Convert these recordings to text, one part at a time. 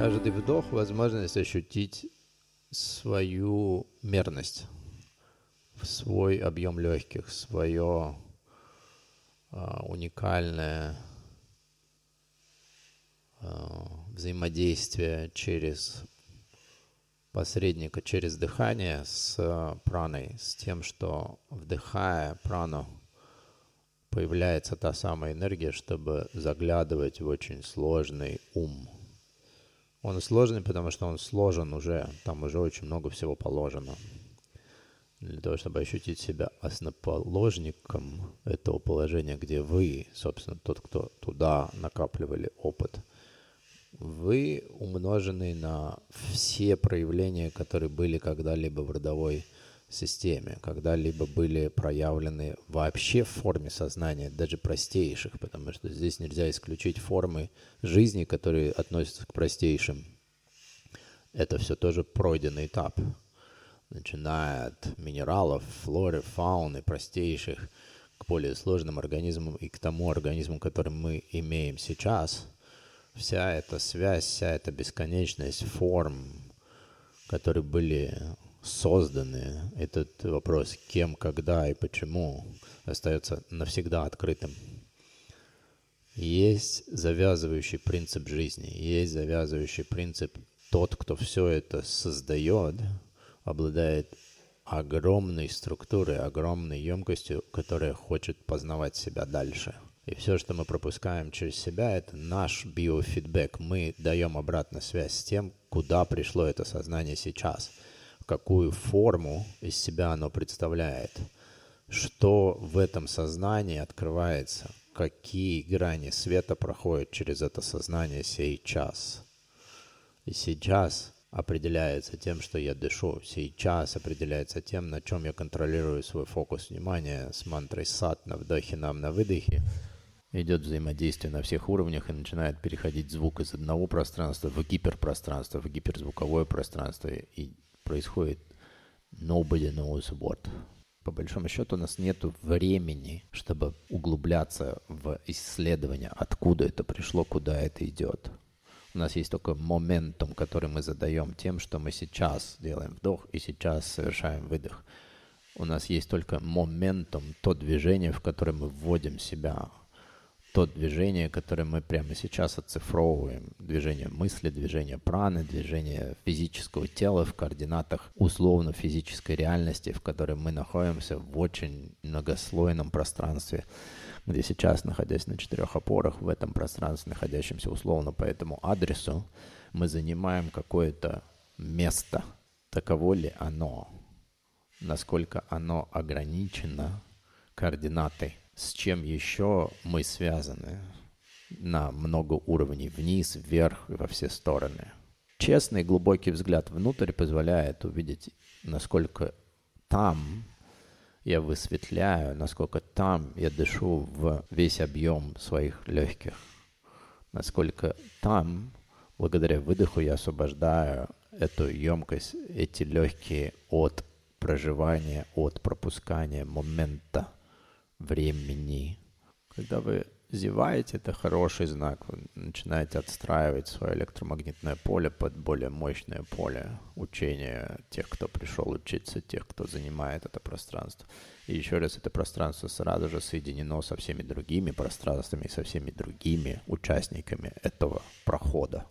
каждый вдох — возможность ощутить свою мерность, свой объем легких, свое уникальное взаимодействие через посредника, через дыхание с праной, с тем, что, вдыхая прану, появляется та самая энергия, чтобы заглядывать в очень сложный ум. Он сложный, потому что он сложен уже, там уже очень много всего положено. Для того, чтобы ощутить себя основоположником этого положения, где вы, собственно, тот, кто туда накапливали опыт, вы умножены на все проявления, которые были когда-либо в родовой системе, когда-либо были проявлены вообще в форме сознания, даже простейших, потому что здесь нельзя исключить формы жизни, которые относятся к простейшим. Это все тоже пройденный этап, начиная от минералов, флоры, фауны, простейших, к более сложным организмам и к тому организму, который мы имеем сейчас. Вся эта связь, вся эта бесконечность форм, которые были созданы, этот вопрос кем, когда и почему остается навсегда открытым. Есть завязывающий принцип жизни, есть завязывающий принцип. Тот, кто все это создает, обладает огромной структурой, огромной емкостью, которая хочет познавать себя дальше. И все, что мы пропускаем через себя, это наш биофидбэк. Мы даем обратную связь с тем, куда пришло это сознание сейчас, какую форму из себя оно представляет, что в этом сознании открывается, какие грани света проходят через это сознание сейчас. И сейчас определяется тем, что я дышу. Сейчас определяется тем, на чем я контролирую свой фокус внимания с мантрой сат на вдохе, нам на выдохе. Идет взаимодействие на всех уровнях и начинает переходить звук из одного пространства в гиперпространство, в гиперзвуковое пространство. И происходит nobody knows what. По большому счету у нас нет времени, чтобы углубляться в исследование, откуда это пришло, куда это идет. У нас есть только моментум, который мы задаем тем, что мы сейчас делаем вдох и сейчас совершаем выдох. У нас есть только моментум, то движение, в которое мы вводим себя, то движение, которое мы прямо сейчас оцифровываем. Движение мысли, движение праны, движение физического тела в координатах условно-физической реальности, в которой мы находимся в очень многослойном пространстве, где сейчас, находясь на 4 опорах, в этом пространстве, находящемся условно по этому адресу, мы занимаем какое-то место. Таково ли оно? Насколько оно ограничено координатой? С чем еще мы связаны на много уровней, вниз, вверх и во все стороны. Честный глубокий взгляд внутрь позволяет увидеть, насколько там я высветляю, насколько там я дышу в весь объем своих легких, насколько там, благодаря выдоху, я освобождаю эту емкость, эти легкие от проживания, от пропускания момента, времени. Когда вы зеваете, это хороший знак. Вы начинаете отстраивать свое электромагнитное поле под более мощное поле учения тех, кто пришел учиться, тех, кто занимает это пространство. И еще раз, это пространство сразу же соединено со всеми другими пространствами, со всеми другими участниками этого прохода.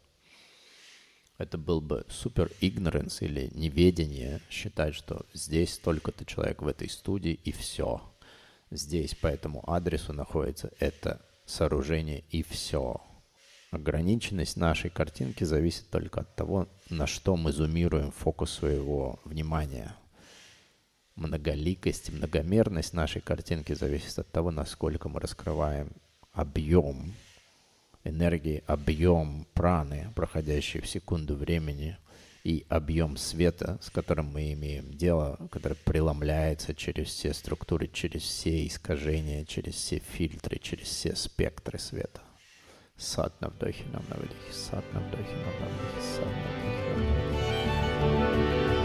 Это был бы супер ignorance или неведение считать, что здесь только-то человек в этой студии и все. Здесь по этому адресу находится это сооружение и все. Ограниченность нашей картинки зависит только от того, на что мы зумируем фокус своего внимания. Многоликость, многомерность нашей картинки зависит от того, насколько мы раскрываем объем энергии, объем праны, проходящий в секунду времени, и объем света, с которым мы имеем дело, который преломляется через все структуры, через все искажения, через все фильтры, через все спектры света. Сат на вдохе, нам на выдохе, сат на вдохе, нам на выдохе, сат на вдохе, нам на выдохе.